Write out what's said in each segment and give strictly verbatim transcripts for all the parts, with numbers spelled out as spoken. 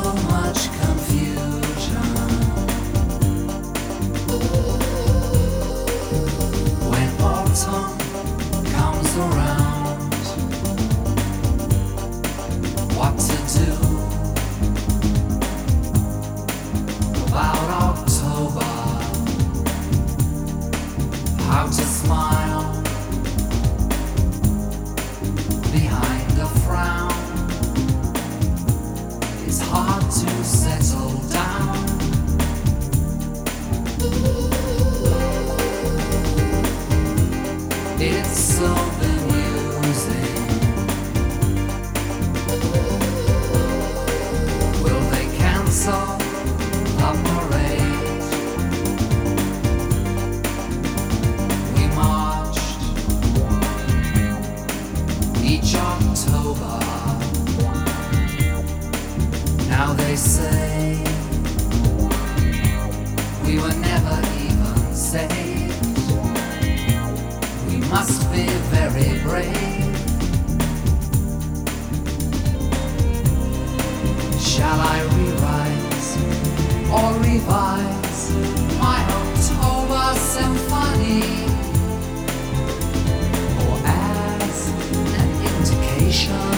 much confusion. When autumn comes around, what to do about October? How to smile behind a frown? It's hard to settle down. It's so bemusing. Will they cancel the parade? We marched each October. Now they say we were never even saved. We must be very brave. Shall I rewrite or revise my October symphony? Or as an indication,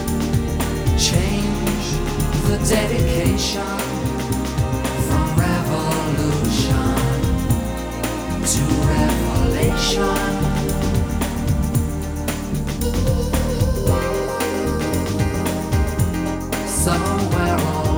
change the dedication from revolution to revelation. So we're all